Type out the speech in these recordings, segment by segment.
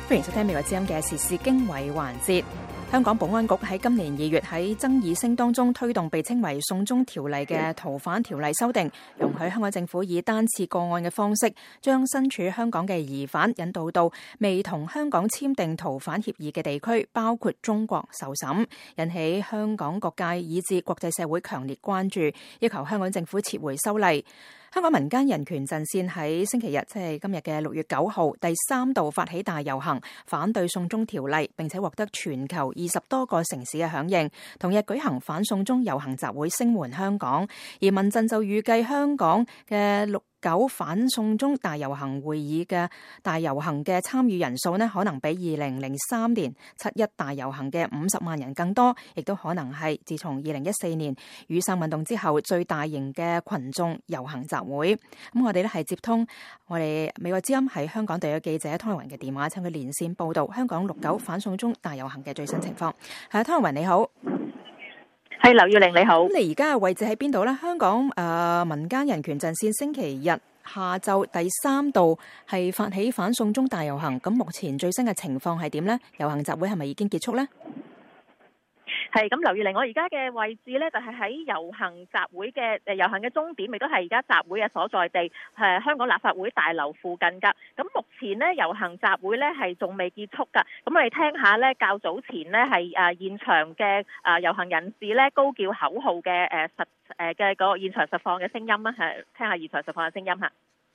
歡迎收聽美國之音嘅時事經緯環節。香港保安局喺今年2月喺爭議聲當中推動被稱為送中條例嘅逃犯條例修訂，容許香港政府以單次個案嘅方式，將身處香港嘅疑犯引導到未同香港簽訂逃犯協議嘅地區，包括中國受審，引起香港各界以至國際社會強烈關注，要求香港政府撤回修例。香港民間人權陣線喺星期日，即係今日嘅6月9號，第3度發起大遊行，反對送中條例，並且獲得全球20多個城市嘅響應。同日舉行反送中遊行集會，聲援香港。而民陣就預計香港嘅6·9反送中大遊行會議嘅大遊行嘅參與人數呢，可能比2003年7·1大遊行嘅50萬人更多，亦都可能係自從2014年雨傘運動之後最大型嘅群眾遊行集會。咁我哋呢係接通我哋美國之音喺香港地嘅記者湯慧雲嘅電話，請佢連線報道香港6·9反送中大遊行嘅最新情況。係湯慧雲，你好。 係劉耀玲，你好。 咁你而家嘅位置喺邊度呢？香港民間人權陣線星期日下晝第3度係發起反送中大遊行，咁目前最新嘅情況係點呢？遊行集會係咪已經結束呢？ 係咁，劉耀玲，我而家嘅位置呢，就係喺遊行集會嘅遊行嘅終點，亦都係而家集會嘅所在地，香港立法會大樓附近㗎。咁目前呢，遊行集會呢係仲未結束㗎。咁我哋聽下呢，較早前呢係現場嘅遊行人士呢高叫口號嘅嘅個現場實況嘅聲音啦，聽下現場實況嘅聲音嚇。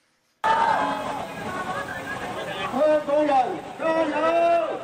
香港人加油！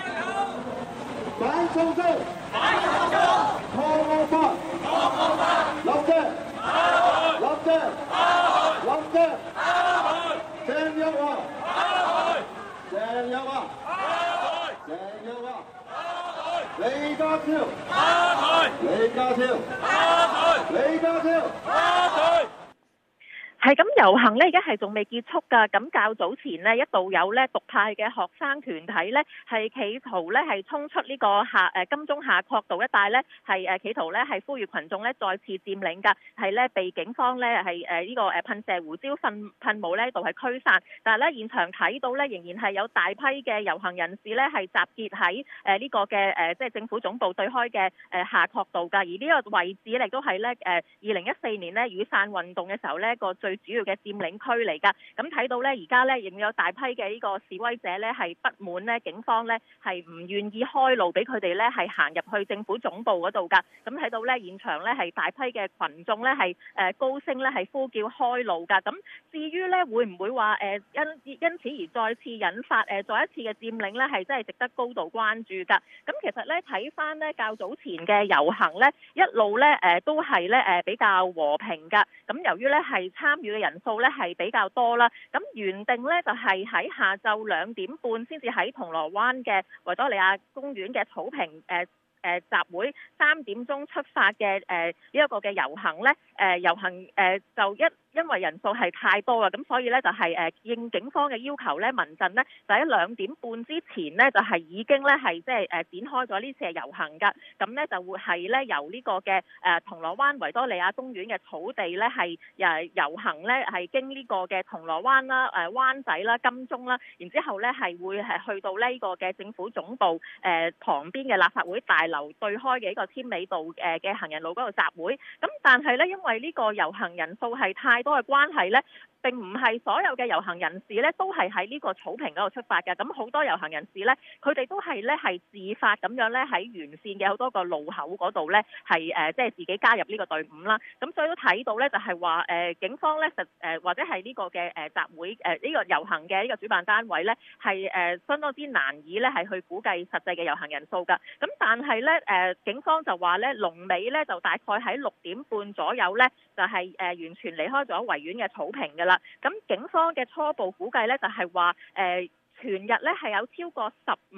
反送中！反送中！抗惡法！抗惡法！林鄭！林鄭！林鄭！鄭若驊！鄭若驊！鄭若驊！李家超！李家超！李家超！ 係咁，遊行呢而家係仲未結束㗎。咁較早前呢，一度有呢獨派嘅學生團體呢係企圖呢係衝出呢個金鐘夏慤道一帶呢係企圖呢係呼籲群眾呢再次佔領㗎，係呢被警方呢係呢個噴射胡椒噴霧呢度係驅散。但係呢現場睇到呢仍然係有大批嘅遊行人士呢係集結喺呢個嘅即係政府總部對開嘅夏慤道㗎。而呢個位置亦都係呢2014年呢雨傘運動嘅時候呢個最主要嘅佔領區嚟㗎。咁睇到呢而家呢仍有大批嘅呢個示威者呢係不滿呢警方呢係唔願意開路俾佢哋呢係行入去政府總部嗰度㗎。咁睇到呢現場呢係大批嘅群眾呢係高聲呢係呼叫開路㗎。咁至於呢會唔會話因此而再次引發再一次嘅佔領呢係真係值得高度關注㗎。咁其實呢睇翻呢較早前嘅遊行呢一路呢都係呢比較和平㗎。咁由於呢係參與嘅人數呢係比較多啦，咁原定呢就係喺下晝2點半先至喺銅鑼灣嘅維多利亞公園嘅草坪集會3點鐘出發嘅呢一個嘅遊行呢，遊行就因為人數係太多啊，咁所以呢就係應警方嘅要求呢，民陣呢就喺2點半之前呢，就係已經呢係即係展開咗呢次嘅遊行㗎。咁呢就會係呢由呢個嘅銅鑼灣維多利亞公園嘅草地呢係遊行呢係經呢個嘅銅鑼灣啦、灣仔啦、金鐘啦，然之後呢係會係去到呢個嘅政府總部旁邊嘅立法會大樓對開嘅一個添美道嘅行人路嗰度集會。咁但係呢，因為呢個遊行人數係太多嘅關係呢，並唔係所有嘅遊行人士呢都係喺呢個草坪嗰度出發嘅。咁好多遊行人士呢，佢哋都係呢係自發咁樣呢喺沿線嘅好多個路口嗰度呢係即係自己加入呢個隊伍啦。咁所以都睇到呢，就係話警方呢或者係呢個嘅集會呢個遊行嘅呢個主辦單位呢係相當之難以呢係去估計實際嘅遊行人數㗎。咁但係呢警方就話呢龍尾呢就大概喺6點半左右呢就係完全離開咗維園嘅草坪㗎啦。咁警方嘅初步估計呢，就係話全日呢係有超過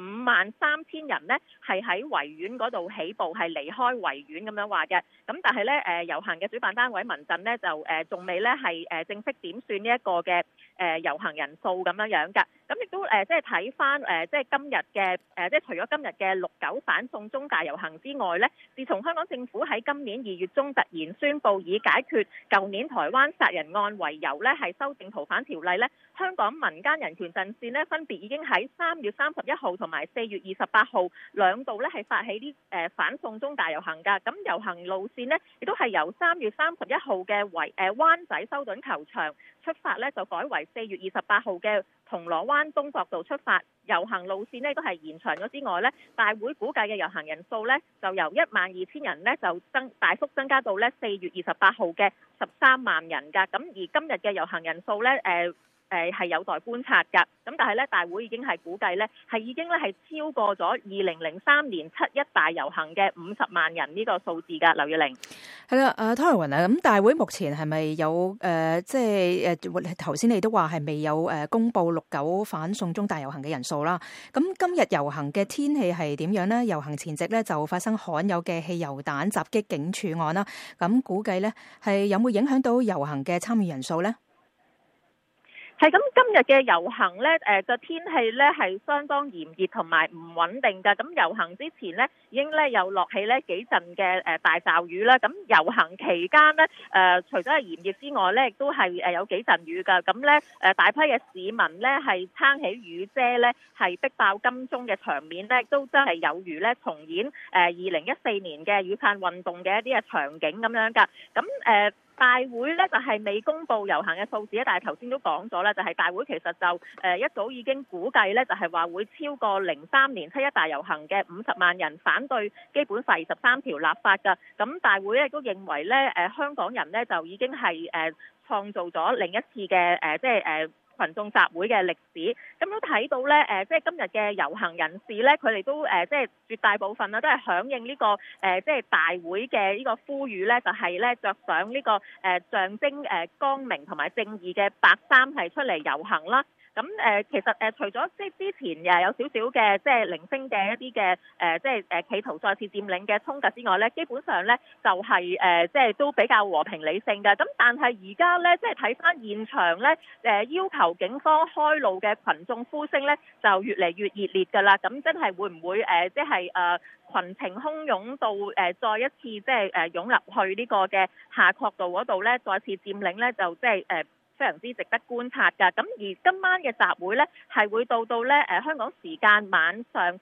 153000人呢係喺維園嗰度起步，係離開維園咁樣話嘅。咁但係呢遊行嘅主辦單位民陣呢，就仲未呢係正式點算呢一個嘅遊行人數咁樣㗎。咁咁亦都即係睇翻即係今日嘅即係除咗今日嘅6·9反送中大遊行之外呢，自從香港政府喺今年2月中突然宣布以解決舊年台灣殺人案為由呢，係修訂逃犯條例呢，香港民間人權陣線呢，分別已經喺3月31號同埋4月28號兩度呢係發起啲反送中大遊行㗎。咁遊行路線呢，亦都係由3月31號嘅灣仔修頓球場出發呢，就改為4月28號嘅銅鑼灣東角道出發。遊行路線呢都係延長咗之外呢，大會估計嘅遊行人數呢，就由12000人呢就大幅增加到呢4月28號嘅13萬人㗎。咁而今日嘅遊行人數呢，係有待觀察㗎。咁但係咧，大會已經係估計咧，係已經咧係超過咗2003年7·1大遊行嘅50萬人呢個數字㗎。劉月玲係啦，湯慧雲啊，咁大會目前係咪有即係頭先你都話係未有公佈6·9反送中大遊行嘅人數啦？咁今日遊行嘅天氣係點樣呢？遊行前夕咧就發生罕有嘅汽油彈襲擊警署案啦。咁估計咧係有冇影響到遊行嘅參與人數呢？ 係咁，今日嘅遊行呢，個天氣呢係相當炎熱同埋唔穩定㗎。咁遊行之前呢，已經呢有落起呢幾陣嘅大驟雨啦。咁遊行期間呢，除咗係炎熱之外呢，亦都係有幾陣雨㗎。咁呢，大批嘅市民呢係撐起雨遮呢，係逼爆金鐘嘅場面呢，都真係有如呢重演2014年嘅雨傘運動嘅一啲嘅場景咁樣㗎。咁大會呢就係未公布遊行嘅數字，但係頭先都講咗啦，就係大會其實就一早已經估計呢，就係話會超過03年7·1大遊行嘅50萬人反對基本法23條立法㗎。咁大會呢都認為呢，香港人呢就已經係創造咗另一次嘅即係群眾集會嘅歷史。咁都睇到呢，即係今日嘅遊行人士呢，佢哋都即係絕大部分啦，都係響應呢個即係大會嘅呢個呼籲呢，就係呢着上呢個象徵光明同埋正義嘅白衫係出嚟遊行啦。咁其實除咗即係之前有少少嘅即係零星嘅一啲嘅即係企圖再次佔領嘅衝突之外呢，基本上呢就係即係都比較和平理性嘅。咁但係而家呢，即係睇翻現場呢，要求警方開路嘅群眾呼聲呢，就越嚟越熱烈㗎啦。咁真係會唔會即係群情洶湧到再一次即係湧入去呢個嘅夏慤道嗰度呢，再次佔領呢，就即係非常之值得觀察㗎。咁而今晚嘅集會呢，係會到呢香港時間晚上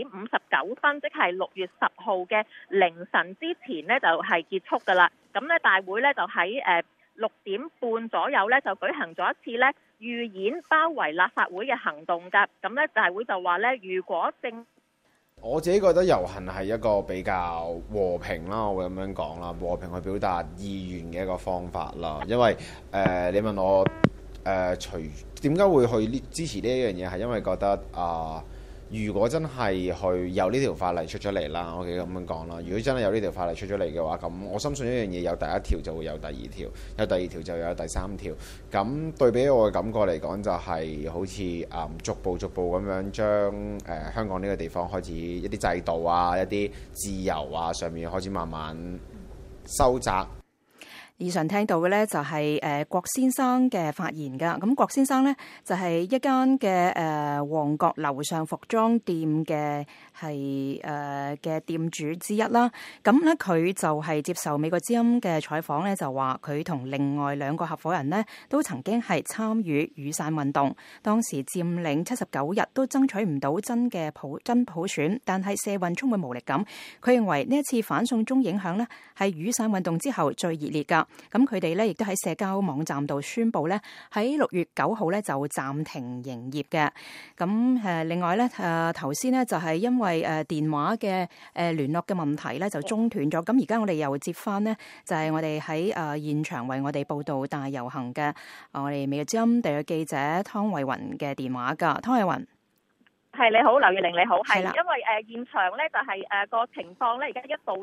11:59，即係6月10號嘅凌晨之前呢，就係結束㗎啦。咁呢大會呢，就喺6點半左右呢，就舉行咗一次呢預演包圍立法會嘅行動㗎。咁呢大會就話呢，如果我自己覺得遊行係一個比較和平啦，我會咁樣講啦，和平去表達意願嘅一個方法啦。因為你問我除點解會去支持呢一樣嘢，係因為覺得如果真係去有呢條法例出咗嚟啦，我哋咁樣講啦。如果真係有呢條法例出咗嚟嘅話，咁我深信一樣嘢，有第一條就會有第二條，有第二條就有第三條。咁對比我嘅感覺嚟講，就係好似逐步咁樣將香港呢個地方開始一啲制度啊、一啲自由啊上面開始慢慢收窄。 以上聽到嘅呢，就係郭先生嘅發言㗎。咁郭先生呢，就係一間嘅旺角樓上服裝店嘅嘅店主之一啦。咁呢，佢就係接受美國之音嘅採訪呢，就話佢同另外2個合夥人呢，都曾經係參與雨傘運動，當時佔領79日都爭取唔到真普選，但係社運充滿無力感。佢認為呢一次反送中影響呢，係雨傘運動之後最熱烈㗎。咁佢哋咧亦都喺社交網站度宣布咧，喺6月9號咧就暫停營業嘅。咁另外咧頭先呢就係因為電話嘅聯絡嘅問題咧就中斷咗。咁而家我哋又接翻呢，就係我哋喺現場為我哋報道大遊行嘅我哋美國之音特約記者湯慧雲嘅電話㗎。湯慧雲。 係，你好，劉月玲你好。係啦， 因為現場咧就係個情況咧，而家一度咧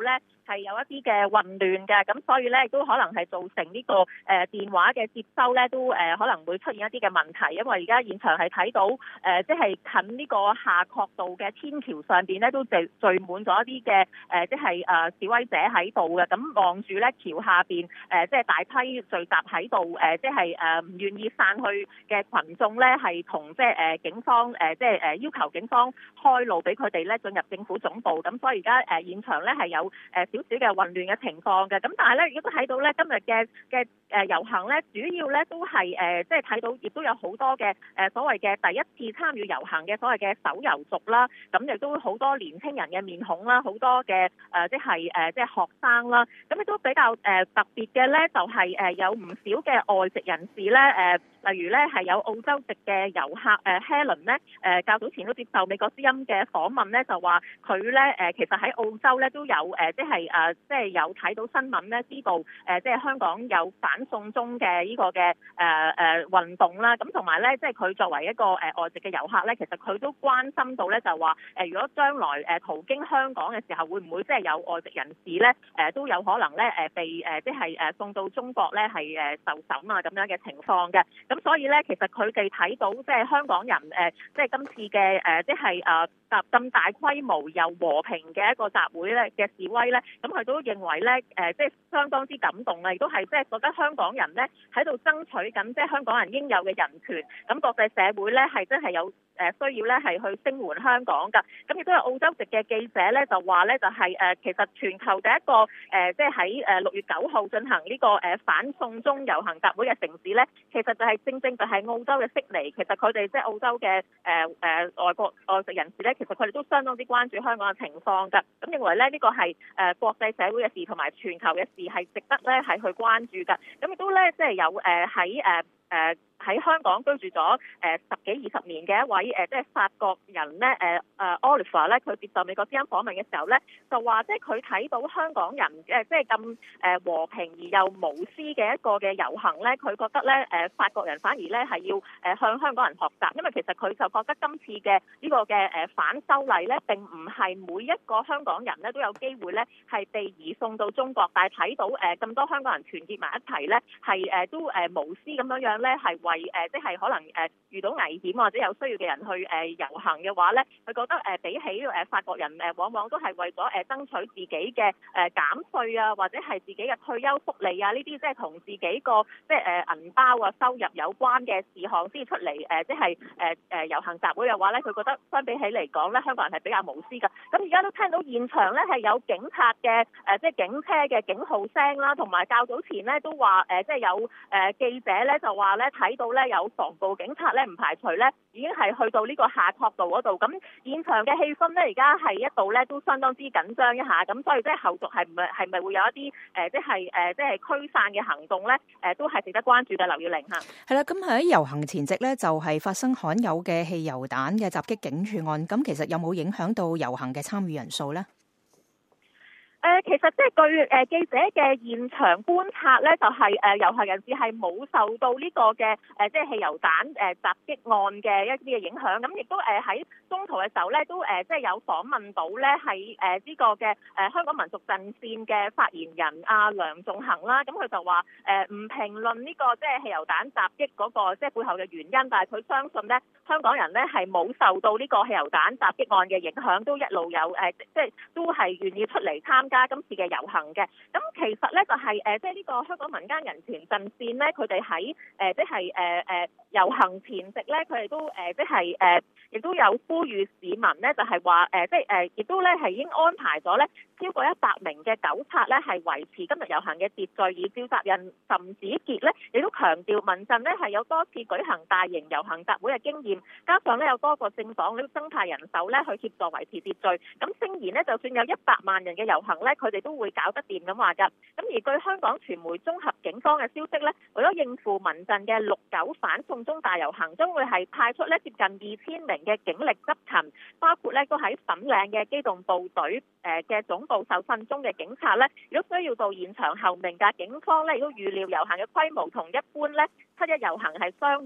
係有一啲嘅混亂嘅，咁所以咧亦都可能係造成呢個電話嘅接收咧都可能會出現一啲嘅問題，因為而家現場係睇到即係近呢個夏慤道嘅天橋上邊咧都聚滿咗一啲嘅即係示威者喺度嘅，咁望住咧橋下邊即係大批聚集喺度即係唔願意散去嘅群眾咧，係同即係警方即係要求警方開路俾佢哋咧進入政府總部，咁所以而家現場咧係有少少嘅混亂嘅情況嘅，咁但係咧亦都睇到咧今日嘅遊行咧主要咧都係即係睇到亦都有好多嘅所謂嘅第一次參與遊行嘅所謂嘅手遊族啦，咁亦都好多年輕人嘅面孔啦，好多嘅即係學生啦，咁亦都比較特別嘅咧就係有唔少嘅外籍人士咧例如咧係有澳洲籍嘅遊客Helen 咧較早前都接受美國之音嘅訪問咧，就話佢咧其實喺澳洲咧都有即係有睇到新聞咧，知道即係香港有反送中嘅呢個嘅運動啦，咁同埋咧即係佢作為一個外籍嘅遊客咧，其實佢都關心到咧就話如果將來途經香港嘅時候，會唔會即係有外籍人士咧都有可能咧被即係送到中國咧係受審啊咁樣嘅情況嘅。咁所以咧，其實佢哋睇到即係香港人即係今次嘅即係咁大規模又和平嘅一個集會咧嘅示威咧，咁佢都認為咧即係相當之感動啊，亦都係即係覺得香港人咧喺度爭取緊即係香港人應有嘅人權，咁國際社會咧係真係有需要咧係去聲援香港㗎。咁亦都有澳洲籍嘅記者咧就話咧就係其實全球第一個即係喺6月9號進行呢個反送中遊行集會嘅城市咧，其實就係正就係澳洲嘅悉尼。其實佢哋即係澳洲嘅外籍人士咧，其實佢哋都相當之關注香港嘅情況㗎。咁認為咧呢個係國際社會嘅事同埋全球嘅事，係值得咧係去關注㗎。咁亦都咧即係有喺香港居住咗10幾20年嘅一位即係法國人咧Oliver 咧，佢接受美國之音訪問嘅時候咧，就話即係佢睇到香港人即係咁和平而又無私嘅一個嘅遊行咧，佢覺得咧法國人反而咧係要向香港人學習，因為其實佢就覺得今次嘅呢個嘅反修例咧並唔係每一個香港人咧都有機會咧係被移送到中國，但係睇到咁多香港人團結埋一齊咧係都無私咁樣咧係為即係可能遇到危險或者有需要嘅人去遊行嘅話咧，佢覺得比起法國人往往都係為咗爭取自己嘅減稅啊，或者係自己嘅退休福利啊呢啲即係同自己個即係銀包啊收入有關嘅事項先出嚟即係遊行集會嘅話咧，佢覺得相比起嚟講咧，香港人係比較無私㗎。咁而家都聽到現場咧係有警察嘅即係警車嘅警號聲啦，同埋較早前咧都話即係有記者咧就話咧睇到咧有防暴警察咧，唔排除咧已經係去到呢個夏慤道嗰度。咁現場嘅氣氛咧而家係一度咧都相當之緊張一下，咁所以即係後續係咪會有一啲即係驅散嘅行動咧？都係值得關注嘅。劉耀玲嚇。 係啦，咁喺遊行前夕咧就係發生罕有嘅汽油彈嘅襲擊警署案，咁其實有冇影響到遊行嘅參與人數咧？ 其實即係據記者嘅現場觀察咧，就係遊行人士係冇受到呢個嘅即係汽油彈襲擊案嘅一啲嘅影響。咁亦都喺中途嘅時候咧，都即係有訪問到咧係呢個嘅香港民族陣線嘅發言人阿梁頌恆啦。咁佢就話唔評論呢個即係汽油彈襲擊嗰個即係背後嘅原因，但係佢相信咧香港人咧係冇受到呢個汽油彈襲擊案嘅影響，都一路有即係都係願意出嚟參加今次嘅遊行嘅。咁其實咧就係即係呢個香港民間人權陣線咧，佢哋喺即係遊行前夕咧，佢哋都即係亦都有呼籲市民咧，就係話即係亦都咧係已經安排咗咧超過100名嘅糾察咧係維持今日遊行嘅秩序。而召集人岑子傑咧亦都強調民陣咧係有多次舉行大型遊行集會嘅經驗，加上咧有多個政黨都增派人手咧去協助維持秩序。咁聲言咧就算有100萬人嘅遊行咧，佢哋都會搞得掂咁話㗎。咁而據香港傳媒綜合警方嘅消息咧，為咗應付民陣嘅6·9反送中大遊行，將會係派出咧接近2000名嘅警力執勤，包括咧都喺粉嶺嘅機動部隊嘅總部受訓中嘅警察咧，如果需要到現場候命㗎。警方咧亦都預料遊行嘅規模同一般咧7·1遊行係相若。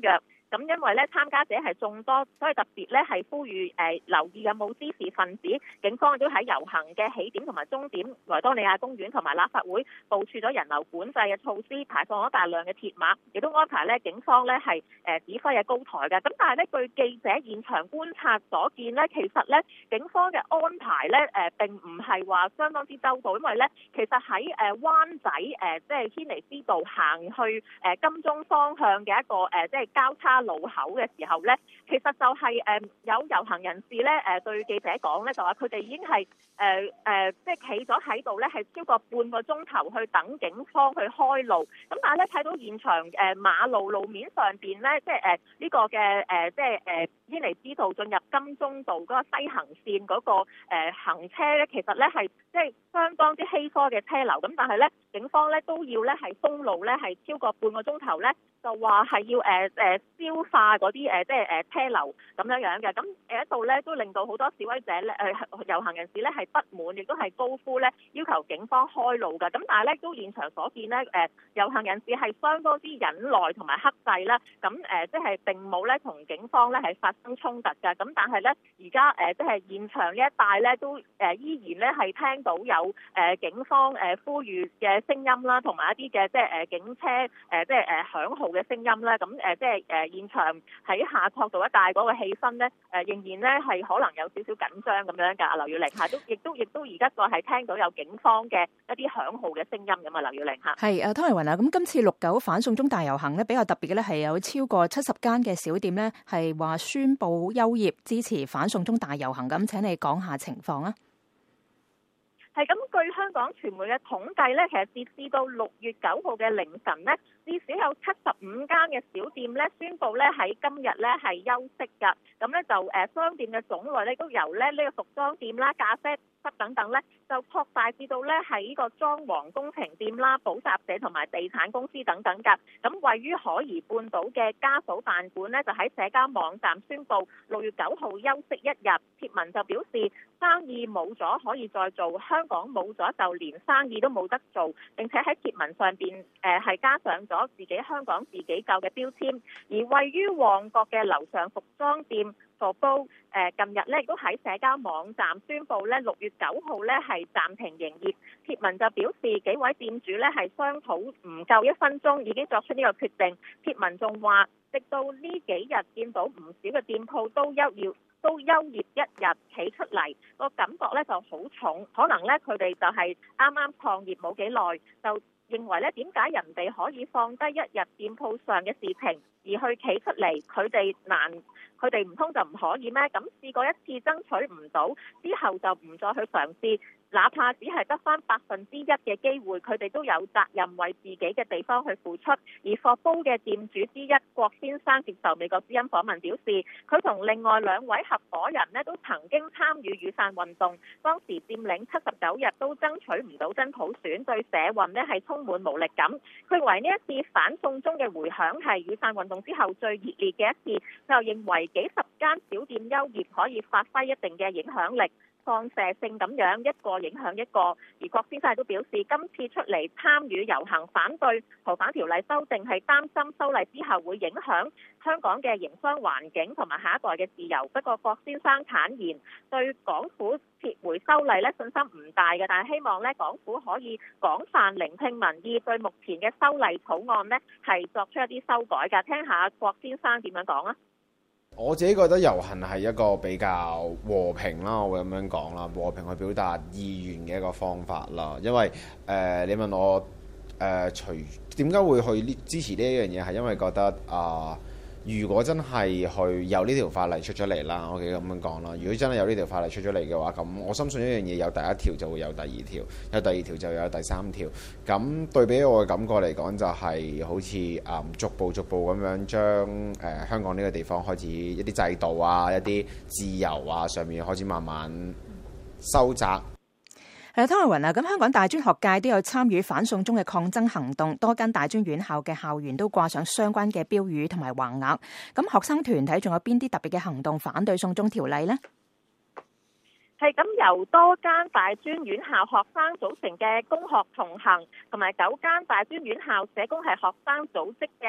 咁因為咧參加者係眾多，所以特別咧係呼籲留意有冇滋事分子。警方亦都喺遊行嘅起點同埋終點維多利亞公園同埋立法會部署咗人流管制嘅措施，排放咗大量嘅鐵馬，亦都安排咧警方咧係指揮嘅高台嘅。咁但係咧據記者現場觀察所見咧，其實咧警方嘅安排咧並唔係話相當之周到，因為咧其實喺灣仔即係軒尼詩道行去金鐘方向嘅一個即係交叉路口嘅時候咧，其實就係有遊行人士咧對記者講咧，就話佢哋已經係即係企咗喺度咧，係超過半個鐘頭去等警方去開路。咁但係咧睇到現場馬路面上邊咧，即係呢個嘅即係軒尼詩道進入金鐘道嗰個西行線嗰個行車咧，其實咧係即係相當之稀疏嘅車流。咁但係咧警方咧都要咧係封路咧，係超過半個鐘頭咧，就話係要消化嗰啲即係車流咁樣嘅。咁一度咧都令到好多示威者咧遊行人士咧係不滿，亦都係高呼咧要求警方開路㗎。咁但係咧都現場所見咧遊行人士係相當之忍耐同埋克制啦。咁即係並冇咧同警方咧係發生衝突㗎。咁但係咧而家即係現場呢一帶咧都依然咧係聽到有警方呼籲嘅聲音啦，同埋一啲嘅即係警車即係響號嘅聲音啦。咁即係現場喺夏慤道一帶嗰個氣氛咧仍然咧係可能有少少緊張咁樣㗎。劉耀玲嚇亦都而家個係聽到有警方嘅一啲響號嘅聲音咁啊。劉耀玲嚇係湯麗雲啊，咁今次6·9反送中大遊行咧比較特別嘅咧係有超過70間嘅小店咧係話宣布休業支持反送中大遊行。咁請你講下情況啊。 係咁，據香港傳媒嘅統計咧，其實截至到6月9號嘅凌晨咧，至少有75間嘅小店咧宣布咧喺今日咧係休息㗎。咁咧就商店嘅種類咧都由咧呢個服裝店啦、咖啡室等等咧，就擴大至到咧喺呢個裝潢工程店啦、補習社同埋地產公司等等㗎。咁位於海怡半島嘅家嫂飯館咧，就喺社交網站宣布6月9號休息1日。貼文就表示生意冇咗可以再做，香港冇咗就連生意都冇得做。並且喺貼文上邊係加上咗自己香港自己救嘅標籤。而位於旺角嘅樓上服裝店Fobo近日咧亦都喺社交網站宣布咧6月9號咧係暫停營業。貼文就表示幾位店主咧係商討唔夠1分鐘已經作出呢個決定。貼文仲話，直到呢幾日見到唔少嘅店鋪都休業1日企出嚟，個感覺咧就好重。可能咧佢哋就係啱啱創業冇幾耐，就認為咧點解人哋可以放低1日店鋪上嘅事情而去企出嚟，佢哋唔通就唔可以咩？咁試過一次爭取唔到之後就唔再去嘗試，哪怕只係得返1%嘅機會，佢哋都有責任為自己嘅地方去付出。而Fobo嘅店主之一郭先生接受美國之音訪問表示，佢同另外2位合夥人呢都曾經參與雨傘運動，當時佔領79日都爭取唔到真普選，對社運呢係充滿無力感。佢認為呢一次反送中嘅迴響係雨傘運動之後最熱烈嘅一次，就認為幾十間小店休業可以發揮一定嘅影響力，放射性咁樣一個影響一個。而郭先生都表示，今次出嚟參與遊行反對逃犯條例修訂係擔心修例之後會影響香港嘅營商環境同埋下一代嘅自由。不過郭先生坦言對港府撤回修例咧信心唔大嘅，但係希望咧港府可以廣泛聆聽民意，對目前嘅修例草案咧係作出一啲修改㗎。聽下郭先生點樣講啊？ 我自己覺得遊行係一個比較和平啦，我會咁樣講啦，和平去表達意願嘅一個方法啦。因為你問我除點解會去支持呢一樣嘢，係因為覺得如果真係去有呢條法例出咗嚟啦，我咁樣講啦。如果真係有呢條法例出咗嚟嘅話，咁我深信一樣嘢，有第1條就會有第2條，有第2條就有第3條。咁對比我嘅感覺嚟講，就係好似逐步咁樣將香港呢個地方開始一啲制度啊、一啲自由啊上面開始慢慢收窄。 湯麗雲啊，咁香港大專學界都有參與反送中嘅抗爭行動，多間大專院校嘅校園都掛上相關嘅標語同埋橫額。咁學生團體仲有邊啲特別嘅行動反對送中條例呢？ 係咁，由多間大專院校學生組成嘅公學同行，同埋9間大專院校社工係學生組織嘅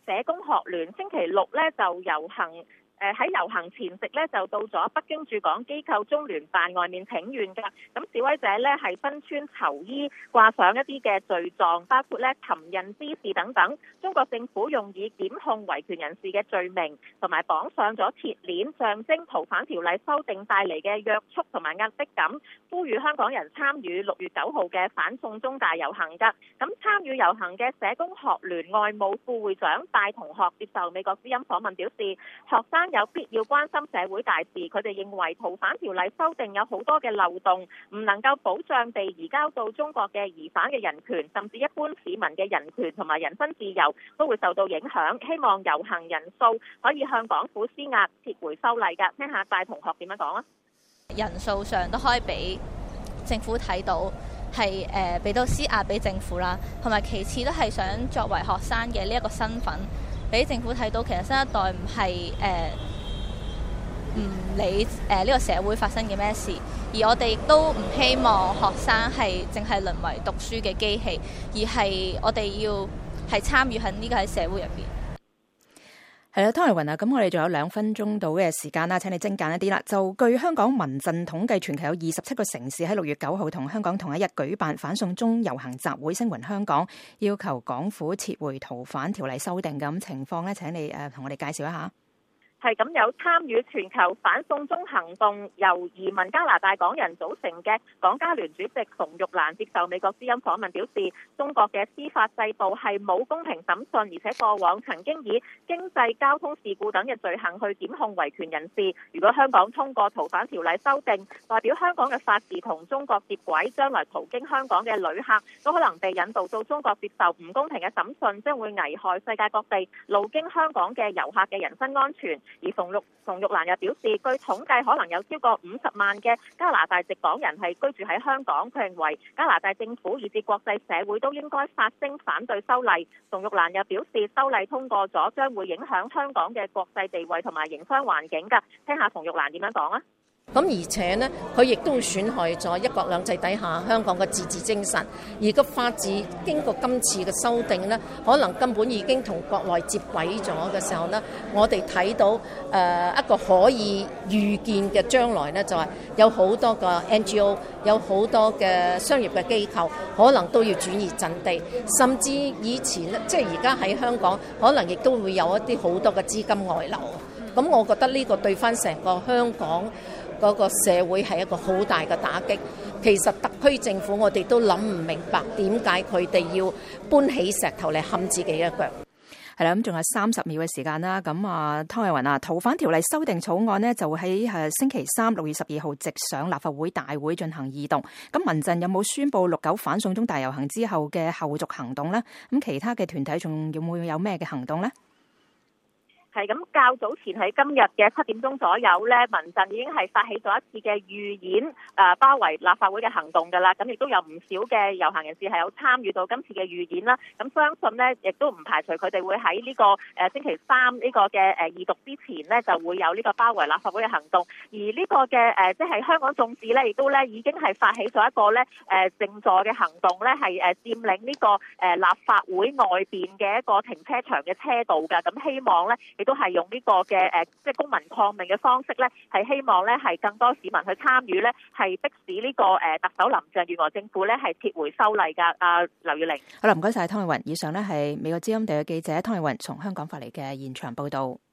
社工學聯星期六咧就遊行。喺遊行前夕咧，就到咗北京駐港機構中聯辦外面請願㗎。咁示威者咧係身穿囚衣，掛上一啲嘅罪狀，包括咧尋釁滋事等等。中國政府用以檢控維權人士嘅罪名，同埋綁上咗鐵鏈，象徵逃犯條例修訂帶嚟嘅約束同埋壓迫感，呼籲香港人參與6月9號嘅反送中大遊行㗎。咁參與遊行嘅社工學聯外務副會長戴同學接受美國之音訪問表示，學生有必要關心社會大事，佢哋認為逃犯條例修訂有好多嘅漏洞，唔能夠保障被移交到中國嘅疑犯嘅人權，甚至一般市民嘅人權同埋人身自由都會受到影響。希望遊行人數可以向港府施壓撤回修例㗎。聽下戴同學點樣講啊？ 人數上都可以俾政府睇到，係俾到施壓俾政府啦，同埋其次都係想作為學生嘅呢一個身份，俾政府睇到其實新一代唔係唔理呢個社會發生嘅咩事，而我哋亦都唔希望學生係淨係淪為讀書嘅機器，而係我哋要係參與喺呢個喺社會入邊。 係啦，湯麗雲啊，咁我哋仲有2分鐘到嘅時間啦，請你精簡一啲啦。就據香港民陣統計，全球有27個城市喺6月9號同香港同一日舉辦反送中遊行集會，聲援香港，要求港府撤回逃犯條例修訂。咁情況呢，請你同我哋介紹一下。 係咁，有參與全球反送中行動由移民加拿大港人組成嘅港加聯主席馮玉蘭接受美國之音訪問表示，中國嘅司法制度係冇公平審訊，而且過往曾經以經濟、交通事故等嘅罪行去檢控維權人士。如果香港通過逃犯條例修訂，代表香港嘅法治同中國接軌，將來途經香港嘅旅客都可能被引導到中國接受唔公平嘅審訊，將會危害世界各地路經香港嘅遊客嘅人身安全。而馮玉蘭又表示，據統計可能有超過50萬嘅加拿大籍港人係居住喺香港。佢認為加拿大政府以至國際社會都應該發聲反對修例。馮玉蘭又表示，修例通過咗將會影響香港嘅國際地位同埋營商環境㗎。聽下馮玉蘭點樣講啊？ 咁而且呢，佢亦都會損害咗一國兩制底下香港嘅自治精神。而個法治經過今次嘅修訂呢，可能根本已經同國內接軌咗嘅時候呢，我哋睇到一個可以預見嘅將來呢，就係有好多個 NGO， 有好多嘅商業嘅機構，可能都要轉移陣地，甚至以前呢，即係而家喺香港，可能亦都會有一啲好多嘅資金外流。咁我覺得呢個對翻成個香港嗰個社會係一個好大嘅打擊。其實特區政府我哋都諗唔明白點解佢哋要搬起石頭嚟冚自己一腳。 係啦，咁仲有30秒嘅時間啦。咁湯麗雲啊，逃犯條例修訂草案呢，就會喺星期3 6月12號直上立法會大會進行二讀。咁民陣有冇宣布6·9反送中大遊行之後嘅後續行動呢？咁其他嘅團體仲會有咩嘅行動呢？ 係咁，較早前喺今日嘅7點鐘左右咧，民陣已經係發起咗一次嘅預演，包圍立法會嘅行動㗎啦。咁亦都有唔少嘅遊行人士係有參與到今次嘅預演啦。咁相信呢，亦都唔排除佢哋會喺呢個星期3呢個嘅二讀之前呢，就會有呢個包圍立法會嘅行動。而呢個嘅即係香港眾志呢，亦都咧已經係發起咗一個咧靜坐嘅行動咧，係佔領呢個立法會外邊嘅一個停車場嘅車道㗎。咁希望咧，亦都係用呢個嘅即係公民抗命嘅方式咧，係希望咧係更多市民去參與咧，係迫使呢個特首林鄭月娥政府咧係撤回修例㗎。劉月玲， 好啦，唔該晒湯麗雲。以上呢係美國之音地嘅記者湯麗雲從香港發嚟嘅現場報導。